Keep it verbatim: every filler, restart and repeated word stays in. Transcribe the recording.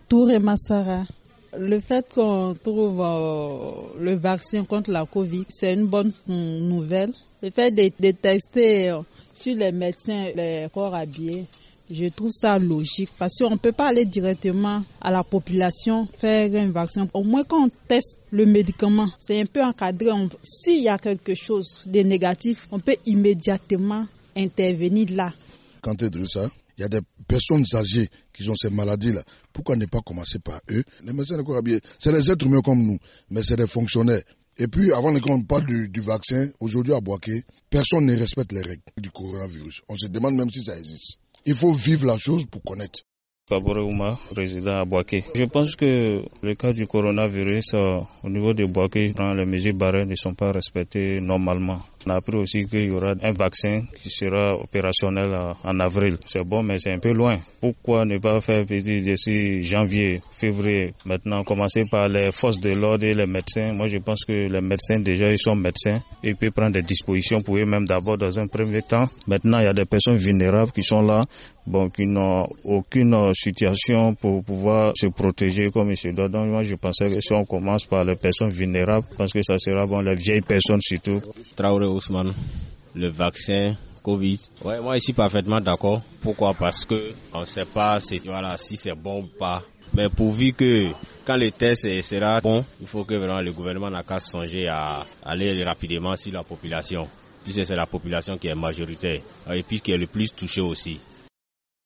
Touré Massara. Le fait qu'on trouve euh, le vaccin contre la Covid, c'est une bonne nouvelle. Le fait de, de tester euh, sur les médecins, les corps habillés, je trouve ça logique parce qu'on ne peut pas aller directement à la population faire un vaccin. Au moins quand on teste le médicament, c'est un peu encadré. On, s'il y a quelque chose de négatif, on peut immédiatement intervenir là. Quand tu dis ça, il y a des personnes âgées qui ont ces maladies-là. Pourquoi ne pas commencer par eux? Les médecins de corps habillés, c'est les êtres humains comme nous, mais c'est des fonctionnaires. Et puis, avant qu'on parle du, du vaccin, aujourd'hui à Boaké, personne ne respecte les règles du coronavirus. On se demande même si ça existe. Il faut vivre la chose pour connaître. Faboré Ouma, résident à Boaké. Je pense que le cas du coronavirus euh, au niveau de Boaké, les mesures barrières ne sont pas respectées normalement. On a appris aussi qu'il y aura un vaccin qui sera opérationnel euh, en avril. C'est bon, mais c'est un peu loin. Pourquoi ne pas faire petit d'ici janvier, février? Maintenant, commencer par les forces de l'ordre et les médecins. Moi, je pense que les médecins, déjà, ils sont médecins. Ils peuvent prendre des dispositions pour eux-mêmes d'abord dans un premier temps. Maintenant, il y a des personnes vulnérables qui sont là, bon, qui n'ont aucune situation pour pouvoir se protéger comme il se doit. Donc moi je pensais que si on commence par les personnes vulnérables, parce que ça sera bon, les vieilles personnes surtout. Traoré Ousmane, le vaccin Covid. Ouais, moi je suis parfaitement d'accord. Pourquoi? Parce que on ne sait pas si, voilà, si c'est bon ou pas. Mais pourvu que quand le test sera bon, il faut que vraiment le gouvernement n'a qu'à songer à aller rapidement sur la population. Puisque c'est la population qui est majoritaire et puis qui est le plus touchée aussi.